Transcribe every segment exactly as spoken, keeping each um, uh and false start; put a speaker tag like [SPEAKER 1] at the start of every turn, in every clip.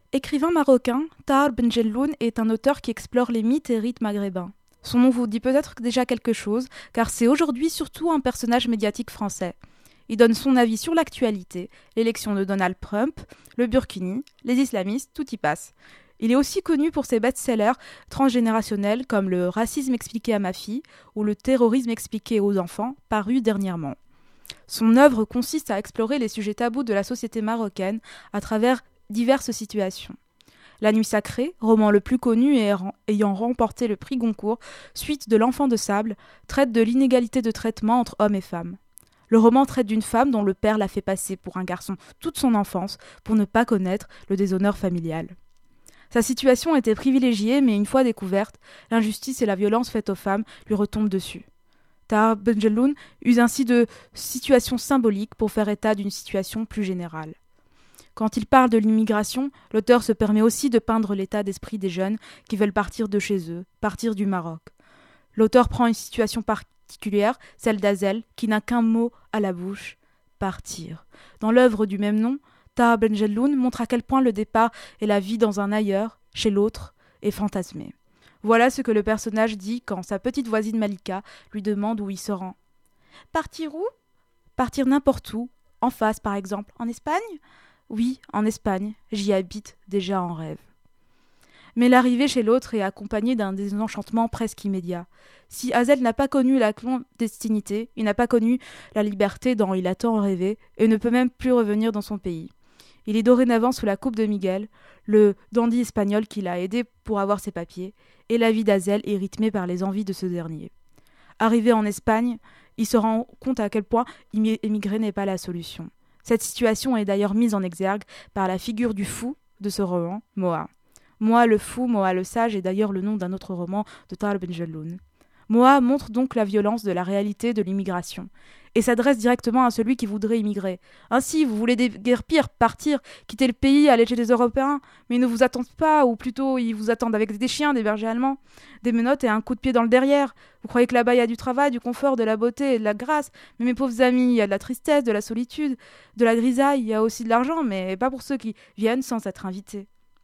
[SPEAKER 1] Écrivain marocain, Tahar Benjelloun est un auteur qui explore les mythes et rites maghrébins. Son nom vous dit peut-être déjà quelque chose, car c'est aujourd'hui surtout un personnage médiatique français. Il donne son avis sur l'actualité, l'élection de Donald Trump, le Burkini, les islamistes, tout y passe. Il est aussi connu pour ses best-sellers transgénérationnels comme Le racisme expliqué à ma fille ou Le terrorisme expliqué aux enfants, paru dernièrement. Son œuvre consiste à explorer les sujets tabous de la société marocaine à travers diverses situations. La Nuit sacrée, roman le plus connu et ayant remporté le prix Goncourt, suite de L'Enfant de sable, traite de l'inégalité de traitement entre hommes et femmes. Le roman traite d'une femme dont le père l'a fait passer pour un garçon toute son enfance pour ne pas connaître le déshonneur familial. Sa situation était privilégiée, mais une fois découverte, l'injustice et la violence faites aux femmes lui retombent dessus. Tahar Benjelloun use ainsi de situations symboliques pour faire état d'une situation plus générale. Quand il parle de l'immigration, l'auteur se permet aussi de peindre l'état d'esprit des jeunes qui veulent partir de chez eux, partir du Maroc. L'auteur prend une situation particulière, celle d'Azel, qui n'a qu'un mot à la bouche, partir. Dans l'œuvre du même nom, Tahar Benjelloun montre à quel point le départ et la vie dans un ailleurs, chez l'autre, est fantasmé. Voilà ce que le personnage dit quand sa petite voisine Malika lui demande où il se rend. « Partir où ? Partir n'importe où, en face par exemple, en Espagne ? Oui, en Espagne, j'y habite déjà en rêve. » Mais l'arrivée chez l'autre est accompagnée d'un désenchantement presque immédiat. Si Azel n'a pas connu la clandestinité, il n'a pas connu la liberté dont il a tant rêvé et ne peut même plus revenir dans son pays. Il est dorénavant sous la coupe de Miguel, le dandy espagnol qui l'a aidé pour avoir ses papiers, et la vie d'Azel est rythmée par les envies de ce dernier. Arrivé en Espagne, il se rend compte à quel point émigrer n'est pas la solution. Cette situation est d'ailleurs mise en exergue par la figure du fou de ce roman, Moa. Moa le fou, Moa le sage est d'ailleurs le nom d'un autre roman de Tahar Benjelloun. Moa montre donc la violence de la réalité de l'immigration et s'adresse directement à celui qui voudrait immigrer. Ainsi, vous voulez déguerpir, partir, quitter le pays, aller chez les Européens, mais ils ne vous attendent pas, ou plutôt ils vous attendent avec des chiens, des bergers allemands, des menottes et un coup de pied dans le derrière. Vous croyez que là-bas il y a du travail, du confort, de la beauté et de la grâce, mais mes pauvres amis, il y a de la tristesse, de la solitude, de la grisaille, il y a aussi de l'argent, mais pas pour ceux qui viennent sans être invités.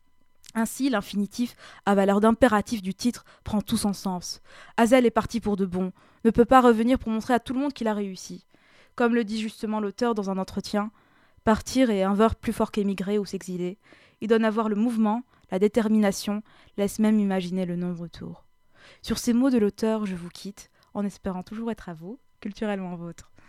[SPEAKER 1] Ainsi, l'infinitif, à valeur d'impératif du titre, prend tout son sens. Azel est parti pour de bon, ne peut pas revenir pour montrer à tout le monde qu'il a réussi. Comme le dit justement l'auteur dans un entretien, partir est un verbe plus fort qu'émigrer ou s'exiler. Il donne à voir le mouvement, la détermination, laisse même imaginer le non-retour. Sur ces mots de l'auteur, je vous quitte, en espérant toujours être à vous, culturellement vôtre.